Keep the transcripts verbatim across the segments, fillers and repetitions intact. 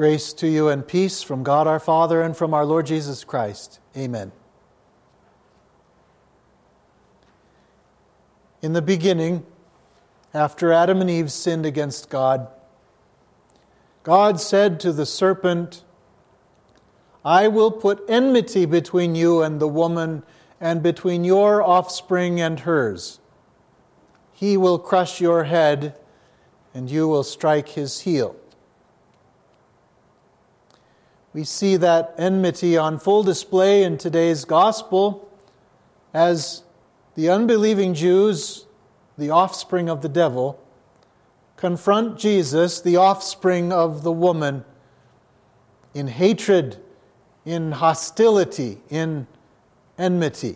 Grace to you and peace from God our Father and from our Lord Jesus Christ. Amen. In the beginning, after Adam and Eve sinned against God, God said to the serpent, I will put enmity between you and the woman, and between your offspring and hers. He will crush your head, and you will strike his heel. We see that enmity on full display in today's gospel as the unbelieving Jews, the offspring of the devil, confront Jesus, the offspring of the woman, in hatred, in hostility, in enmity.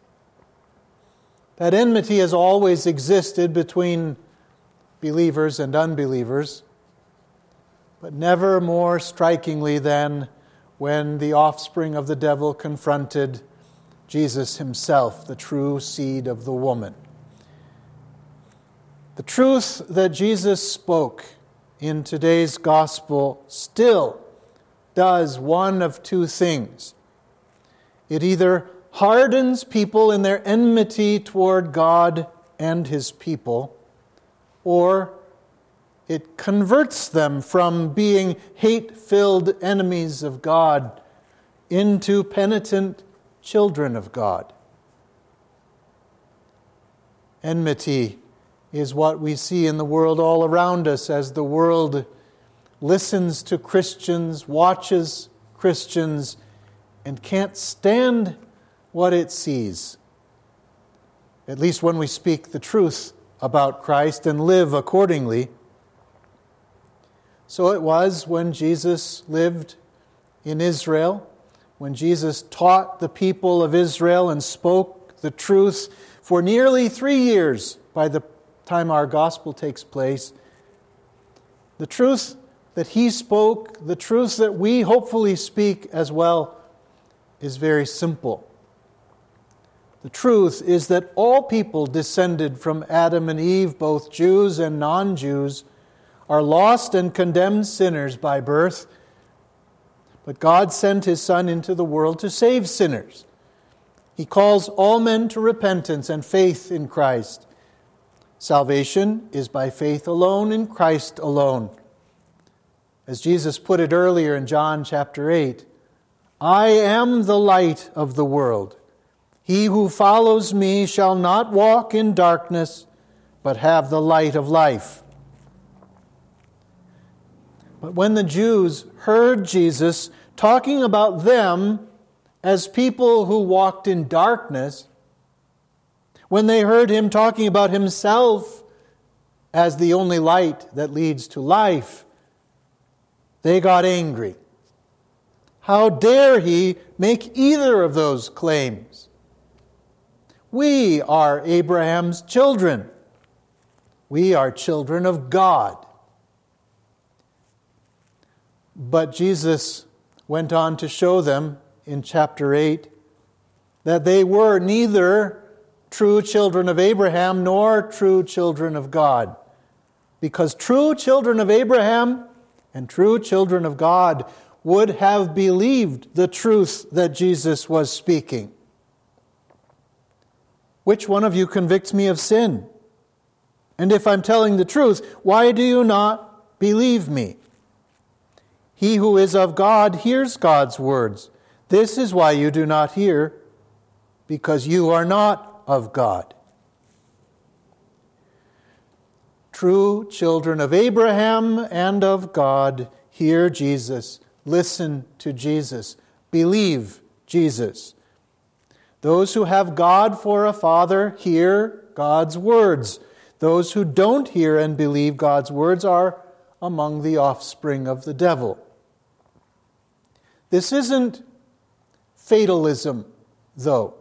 That enmity has always existed between believers and unbelievers, but never more strikingly than when the offspring of the devil confronted Jesus himself, the true seed of the woman. The truth that Jesus spoke in today's gospel still does one of two things. It either hardens people in their enmity toward God and His people, or it converts them from being hate-filled enemies of God into penitent children of God. Enmity is what we see in the world all around us as the world listens to Christians, watches Christians, and can't stand what it sees. At least when we speak the truth about Christ and live accordingly. So it was when Jesus lived in Israel, when Jesus taught the people of Israel and spoke the truth for nearly three years by the time our gospel takes place. The truth that He spoke, the truth that we hopefully speak as well, is very simple. The truth is that all people descended from Adam and Eve, both Jews and non-Jews, are lost and condemned sinners by birth, but God sent His Son into the world to save sinners. He calls all men to repentance and faith in Christ. Salvation is by faith alone in Christ alone. As Jesus put it earlier in John chapter eight, I am the light of the world. He who follows me shall not walk in darkness, but have the light of life. But when the Jews heard Jesus talking about them as people who walked in darkness, when they heard Him talking about Himself as the only light that leads to life, they got angry. How dare He make either of those claims? We are Abraham's children. We are children of God. But Jesus went on to show them in chapter eight that they were neither true children of Abraham nor true children of God. Because true children of Abraham and true children of God would have believed the truth that Jesus was speaking. Which one of you convicts me of sin? And if I'm telling the truth, why do you not believe me? He who is of God hears God's words. This is why you do not hear, because you are not of God. True children of Abraham and of God hear Jesus, listen to Jesus, believe Jesus. Those who have God for a father hear God's words. Those who don't hear and believe God's words are among the offspring of the devil. This isn't fatalism, though.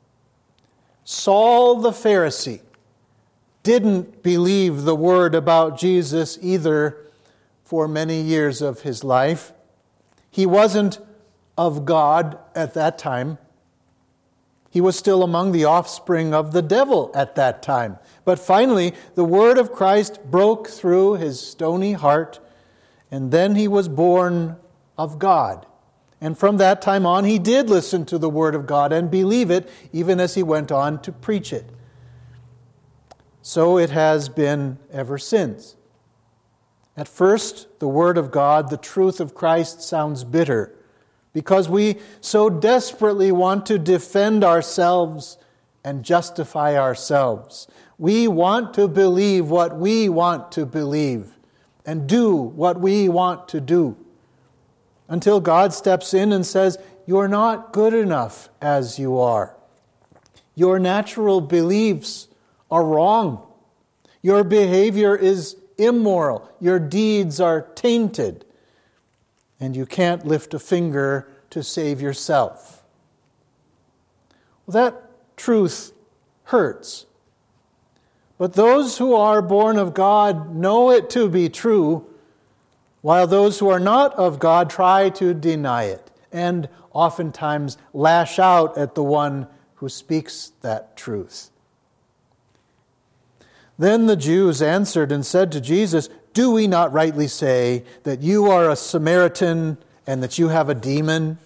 Saul the Pharisee didn't believe the word about Jesus either for many years of his life. He wasn't of God at that time. He was still among the offspring of the devil at that time. But finally, the word of Christ broke through his stony heart, And then he was born of God. And from that time on, he did listen to the word of God and believe it, even as he went on to preach it. So it has been ever since. At first, the word of God, the truth of Christ, sounds bitter because we so desperately want to defend ourselves and justify ourselves. We want to believe what we want to believe and do what we want to do, until God steps in and says, "You're not good enough as you are. Your natural beliefs are wrong. Your behavior is immoral. Your deeds are tainted. And you can't lift a finger to save yourself." Well, that truth hurts. But those who are born of God know it to be true, while those who are not of God try to deny it and oftentimes lash out at the one who speaks that truth. Then the Jews answered and said to Jesus, "Do we not rightly say that you are a Samaritan and that you have a demon?"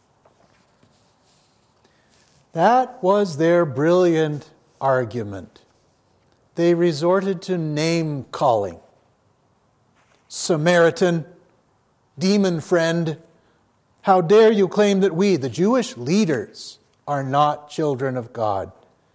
That was their brilliant argument. They resorted to name calling. Samaritan, demon friend, how dare you claim that we, the Jewish leaders, are not children of God?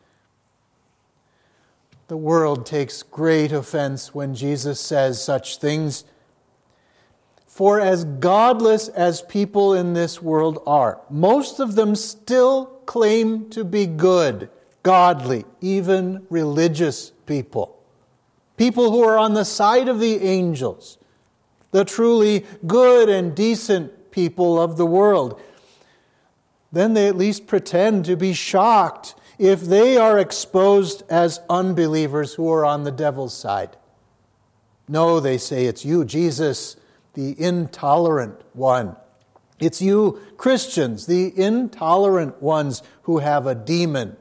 The world takes great offense when Jesus says such things. For as godless as people in this world are, most of them still claim to be good, godly, even religious people. People who are on the side of the angels, the truly good and decent people of the world. Then they at least pretend to be shocked if they are exposed as unbelievers who are on the devil's side. No, they say, it's you, Jesus, the intolerant one. It's you, Christians, the intolerant ones who have a demon.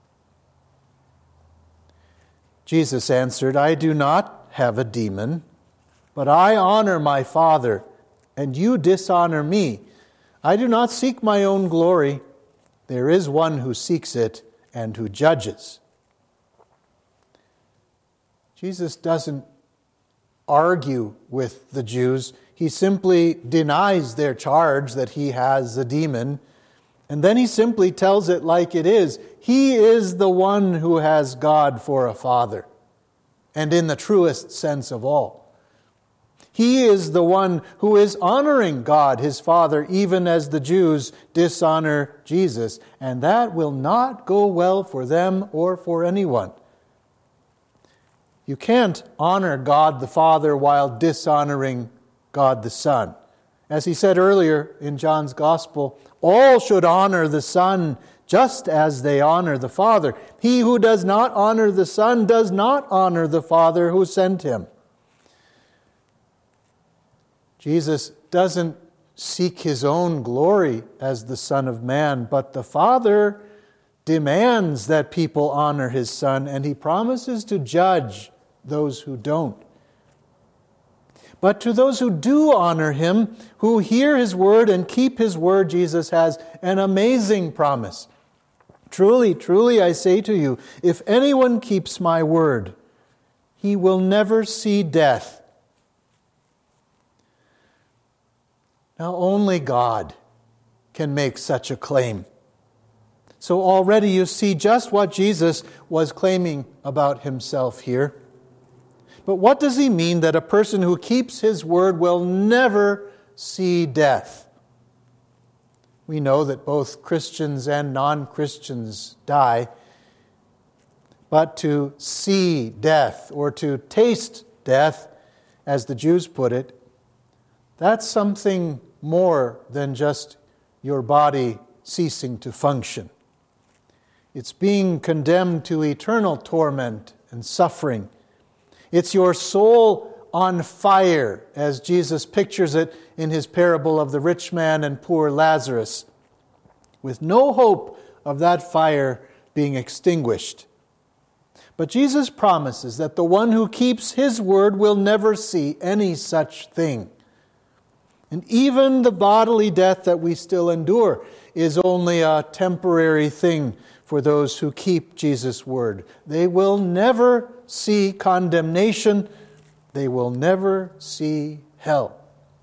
Jesus answered, "I do not have a demon, but I honor my Father, and you dishonor me. I do not seek my own glory. There is one who seeks it and who judges." Jesus doesn't argue with the Jews. He simply denies their charge that he has a demon, and then he simply tells it like it is. He is the one who has God for a father, and in the truest sense of all. He is the one who is honoring God, his Father, even as the Jews dishonor Jesus, and that will not go well for them or for anyone. You can't honor God the Father while dishonoring God the Son. As he said earlier in John's Gospel, all should honor the Son just as they honor the Father. He who does not honor the Son does not honor the Father who sent him. Jesus doesn't seek his own glory as the Son of Man, but the Father demands that people honor his Son, and he promises to judge those who don't. But to those who do honor him, who hear his word and keep his word, Jesus has an amazing promise. Truly, truly, I say to you, if anyone keeps my word, he will never see death. Now, only God can make such a claim. So already you see just what Jesus was claiming about himself here. But what does he mean that a person who keeps his word will never see death? We know that both Christians and non-Christians die. But to see death, or to taste death, as the Jews put it, that's something more than just your body ceasing to function. It's being condemned to eternal torment and suffering. It's your soul on fire, as Jesus pictures it in his parable of the rich man and poor Lazarus, with no hope of that fire being extinguished. But Jesus promises that the one who keeps his word will never see any such thing. And even the bodily death that we still endure is only a temporary thing for those who keep Jesus' word. They will never see condemnation. They will never see hell.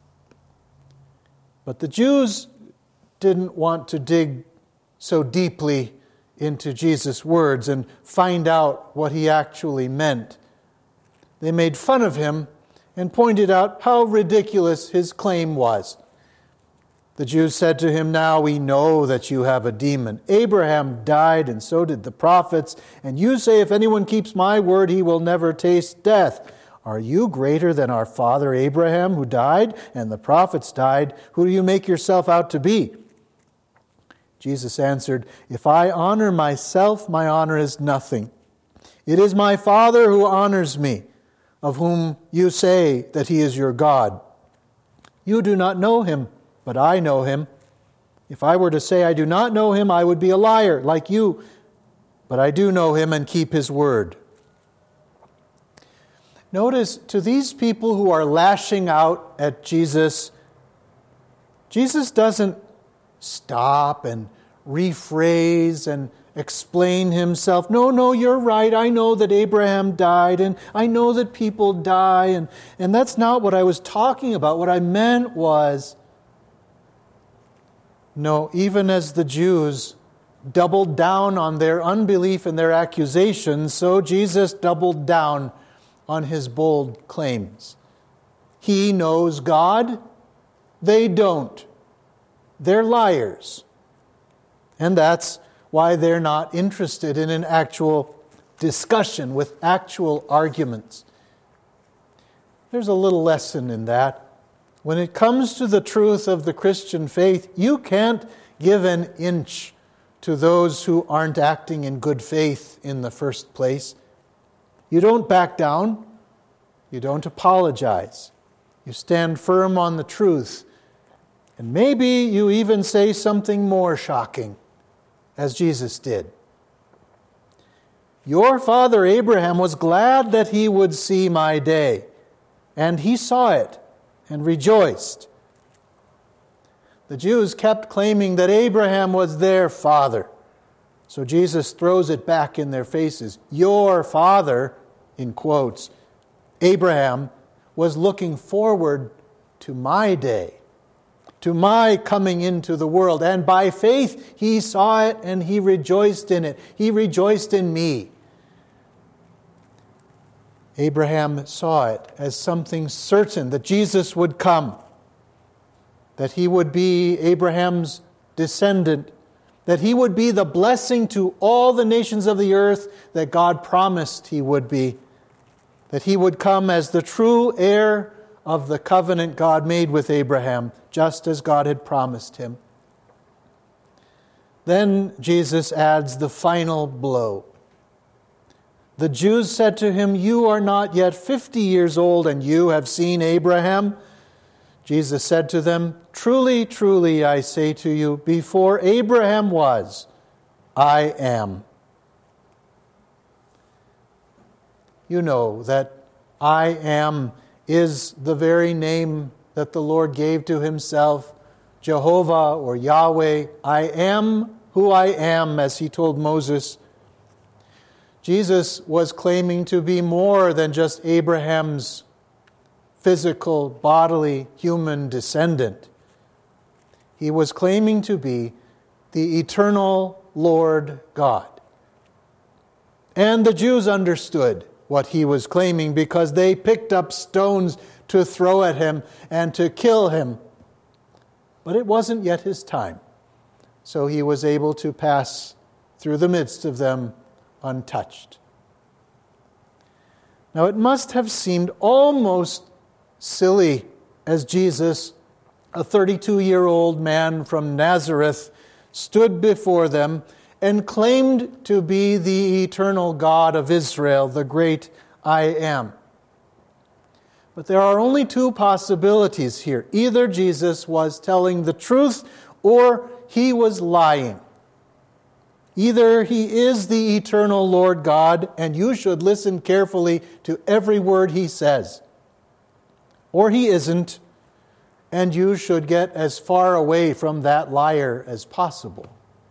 But the Jews didn't want to dig so deeply into Jesus' words and find out what he actually meant. They made fun of him and pointed out how ridiculous his claim was. The Jews said to him, "Now we know that you have a demon. Abraham died, and so did the prophets, and you say, if anyone keeps my word, he will never taste death. Are you greater than our father Abraham, who died, and the prophets died? Who do you make yourself out to be?" Jesus answered, "If I honor myself, my honor is nothing. It is my Father who honors me, of whom you say that he is your God. You do not know him, but I know him. If I were to say I do not know him, I would be a liar, like you. But I do know him and keep his word." Notice, to these people who are lashing out at Jesus, Jesus doesn't stop and rephrase and explain himself. No, no, you're right. I know that Abraham died, and I know that people die, and, and that's not what I was talking about. What I meant was, no, even as the Jews doubled down on their unbelief and their accusations, so Jesus doubled down on his bold claims. He knows God. They don't. They're liars. And that's why they're not interested in an actual discussion with actual arguments. There's a little lesson in that. When it comes to the truth of the Christian faith, you can't give an inch to those who aren't acting in good faith in the first place. You don't back down. You don't apologize. You stand firm on the truth. And maybe you even say something more shocking, as Jesus did. Your father Abraham was glad that he would see my day, and he saw it and rejoiced. The Jews kept claiming that Abraham was their father. So Jesus throws it back in their faces. Your father, in quotes, Abraham, was looking forward to my day, to my coming into the world. And by faith, he saw it and he rejoiced in it. He rejoiced in me. Abraham saw it as something certain that Jesus would come, that he would be Abraham's descendant, that he would be the blessing to all the nations of the earth that God promised he would be, that he would come as the true heir of the covenant God made with Abraham, just as God had promised him. Then Jesus adds the final blow. The Jews said to him, "You are not yet fifty years old, and you have seen Abraham?" Jesus said to them, "Truly, truly, I say to you, before Abraham was, I am." You know that I am is the very name that the Lord gave to himself, Jehovah or Yahweh. I am who I am, as he told Moses. Jesus was claiming to be more than just Abraham's physical, bodily, human descendant. He was claiming to be the eternal Lord God. And the Jews understood what he was claiming because they picked up stones to throw at him and to kill him. But it wasn't yet his time, so he was able to pass through the midst of them untouched. Now it must have seemed almost silly as Jesus, a thirty-two-year-old man from Nazareth, stood before them and claimed to be the eternal God of Israel, the great I Am. But there are only two possibilities here. Either Jesus was telling the truth or he was lying. Either he is the eternal Lord God, and you should listen carefully to every word he says, or he isn't, and you should get as far away from that liar as possible.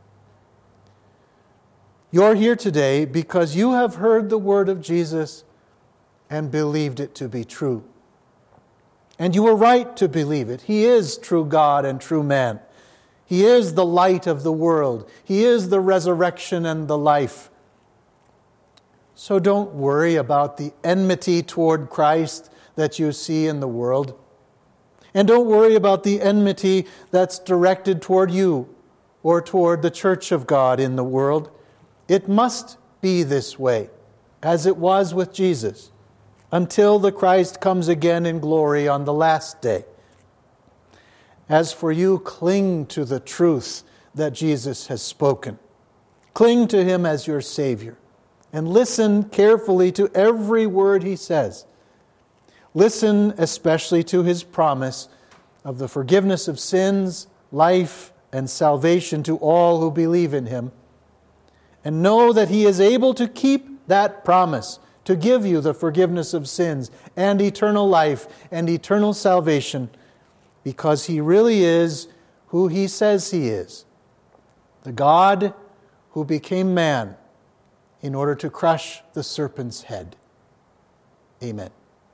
You're here today because you have heard the word of Jesus and believed it to be true. And you were right to believe it. He is true God and true man. He is the light of the world. He is the resurrection and the life. So don't worry about the enmity toward Christ that you see in the world. And don't worry about the enmity that's directed toward you or toward the church of God in the world. It must be this way, as it was with Jesus, until the Christ comes again in glory on the last day. As for you, cling to the truth that Jesus has spoken. Cling to Him as your Savior, and listen carefully to every word He says. Listen especially to His promise of the forgiveness of sins, life, and salvation to all who believe in Him. And know that He is able to keep that promise, to give you the forgiveness of sins and eternal life and eternal salvation, because He really is who He says He is, the God who became man in order to crush the serpent's head. Amen.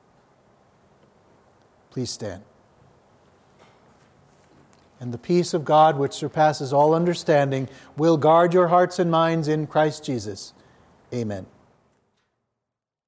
Please stand. And the peace of God, which surpasses all understanding, will guard your hearts and minds in Christ Jesus. Amen.